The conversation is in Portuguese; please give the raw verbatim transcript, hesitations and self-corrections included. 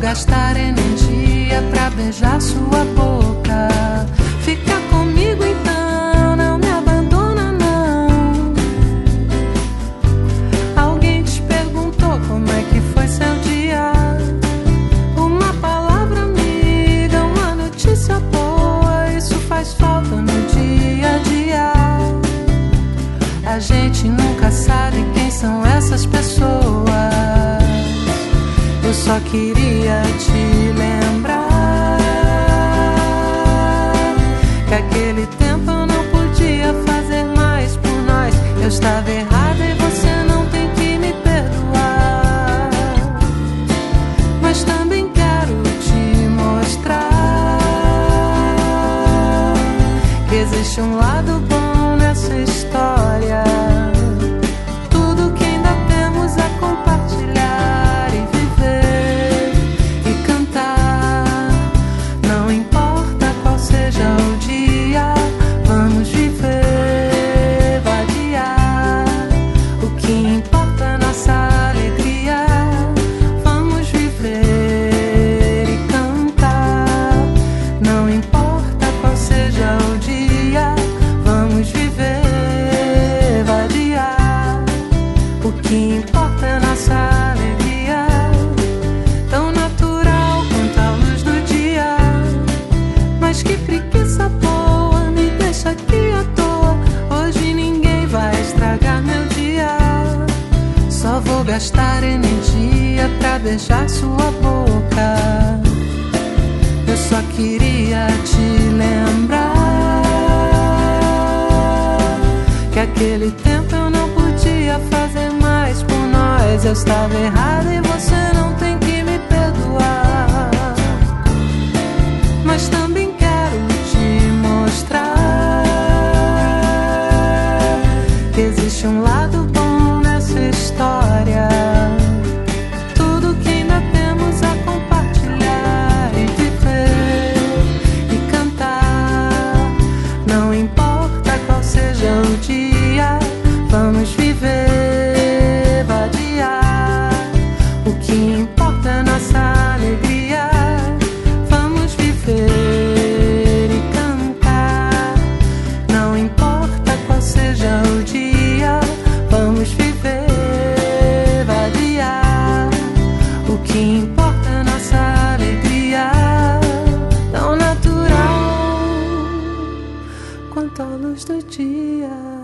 gastar energia pra beijar sua boca. Fica comigo então, não me abandona não. Alguém te perguntou como é que foi seu dia? Uma palavra amiga, uma notícia boa, isso faz falta no dia a dia. A gente nunca sabe quem são essas pessoas. Eu só queria te lembrar que aquele tempo eu não podia fazer mais por nós. Eu estava errada e você não tem que me perdoar. Mas também quero te mostrar que existe um lado bom nessa história. Tudo que ainda temos a compartilhar e viver e cantar. Não importa qual seja o dia, vamos viver, vadiar. O que importa é nossa alegria. Vamos viver e cantar. Não importa qual seja o dia, vamos viver, vadiar. O que importa é nossa alegria. Tão natural quanto a luz do dia. Mas que preguiça boa, me deixa aqui à toa. Hoje ninguém vai estragar meu dia. Só vou gastar energia pra beijar sua boca. Eu só queria te lembrar que aquele tempo eu não podia fazer mais por nós. Eu estava errada e você não tem que me perdoar. Mas também quero te mostrar que existe um lado bom nessa história. Tudo que ainda temos a compartilhar e viver e cantar. Não importa qual seja o dia, vamos viver, vadiar. O que importa é nossa alegria. Vamos viver e cantar. Não importa qual seja o dia, vamos viver, vadiar. O que importa é nossa alegria. Tão natural quanto a luz do dia.